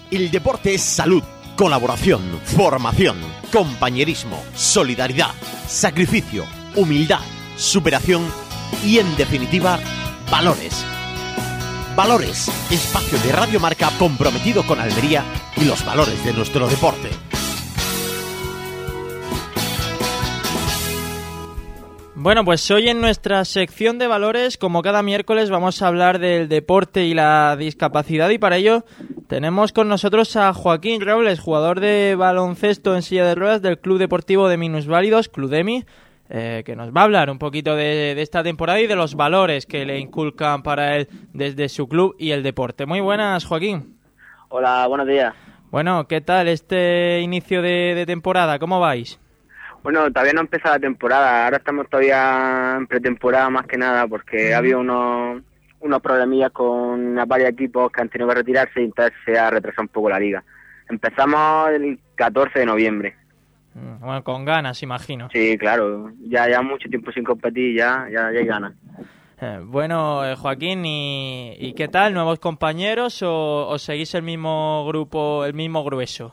El deporte es salud, colaboración, formación, compañerismo, solidaridad, sacrificio, humildad, superación y, en definitiva, valores. Valores, espacio de Radio Marca comprometido con Almería y los valores de nuestro deporte. Bueno, pues hoy en nuestra sección de valores, como cada miércoles, vamos a hablar del deporte y la discapacidad, y para ello tenemos con nosotros a Joaquín Robles, jugador de baloncesto en silla de ruedas del Club Deportivo de Minusválidos, Cludemi, que nos va a hablar un poquito de esta temporada y de los valores que le inculcan para él desde su club y el deporte. Muy buenas, Joaquín. Hola, buenos días. Bueno, ¿qué tal este inicio de temporada? ¿Cómo vais? Bueno, todavía no ha empezado la temporada, ahora estamos todavía en pretemporada más que nada porque ha habido unos problemillas con varios equipos que han tenido que retirarse y entonces se ha retrasado un poco la liga. Empezamos el 14 de noviembre. Bueno, con ganas, imagino. Sí, claro, ya mucho tiempo sin competir, ya hay ganas. Bueno, Joaquín, ¿y qué tal? ¿Nuevos compañeros o seguís el mismo grupo, el mismo grueso?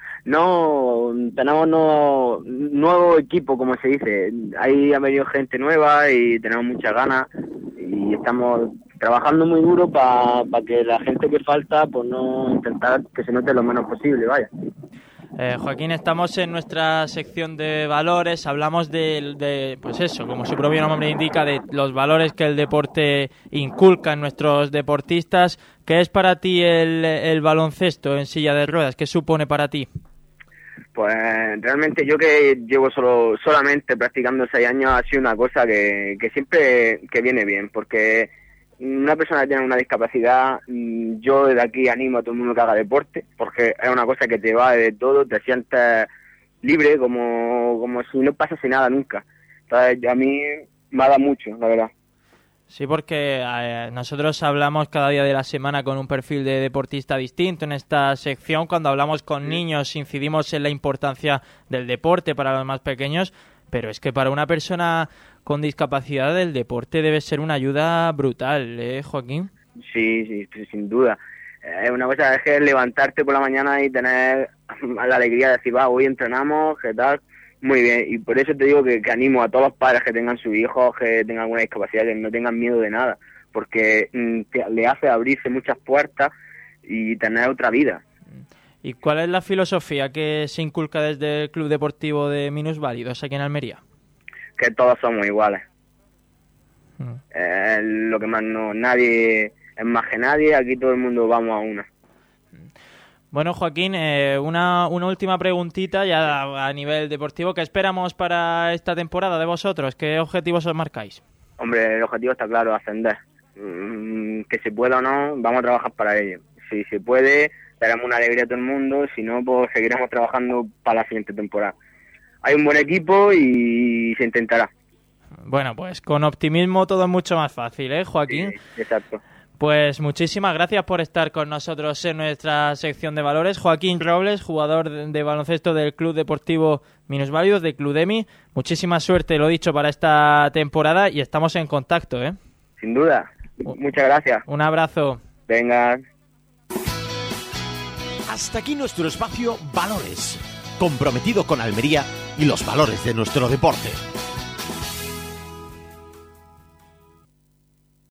No, tenemos nuevo equipo, como se dice. Ahí ha venido gente nueva y tenemos muchas ganas y estamos trabajando muy duro para que la gente que falta, pues no intentar que se note lo menos posible, vaya. Joaquín, estamos en nuestra sección de valores, hablamos de pues eso, como su propio nombre indica, de los valores que el deporte inculca en nuestros deportistas. ¿Qué es para ti el baloncesto en silla de ruedas? ¿Qué supone para ti? Pues realmente yo que llevo solamente practicando 6 años ha sido una cosa que siempre que viene bien, porque una persona que tiene una discapacidad, yo desde aquí animo a todo el mundo que haga deporte, porque es una cosa que te va de todo, te sientes libre como si no pasase nada nunca. Entonces a mí me ha dado mucho, la verdad. Sí, porque nosotros hablamos cada día de la semana con un perfil de deportista distinto en esta sección. Cuando hablamos con niños incidimos en la importancia del deporte para los más pequeños, pero es que para una persona con discapacidad el deporte debe ser una ayuda brutal, ¿eh, Joaquín? Sí, sin duda. Es una cosa, es que levantarte por la mañana y tener la alegría de decir, hoy entrenamos, ¿qué tal? Muy bien, y por eso te digo que animo a todos los padres que tengan sus hijos, que tengan alguna discapacidad, que no tengan miedo de nada, porque le hace abrirse muchas puertas y tener otra vida. ¿Y cuál es la filosofía que se inculca desde el Club Deportivo de Minusválidos aquí en Almería? Que todos somos iguales. Lo que más nadie es más que nadie, aquí todo el mundo vamos a una. Bueno, Joaquín, una última preguntita ya a nivel deportivo. ¿Qué esperamos para esta temporada de vosotros? ¿Qué objetivos os marcáis? Hombre, el objetivo está claro, ascender. Que se pueda o no, vamos a trabajar para ello. Si se puede, daremos una alegría a todo el mundo, si no, pues seguiremos trabajando para la siguiente temporada. Hay un buen equipo y se intentará. Bueno, pues con optimismo todo es mucho más fácil, ¿eh, Joaquín? Sí, exacto. Pues muchísimas gracias por estar con nosotros en nuestra sección de valores. Joaquín Robles, jugador de baloncesto del Club Deportivo Minusválidos, de Cludemi. Muchísima suerte, lo dicho, para esta temporada y estamos en contacto, ¿eh? Sin duda. Muchas gracias. Un abrazo. Venga. Hasta aquí nuestro espacio Valores, comprometido con Almería y los valores de nuestro deporte.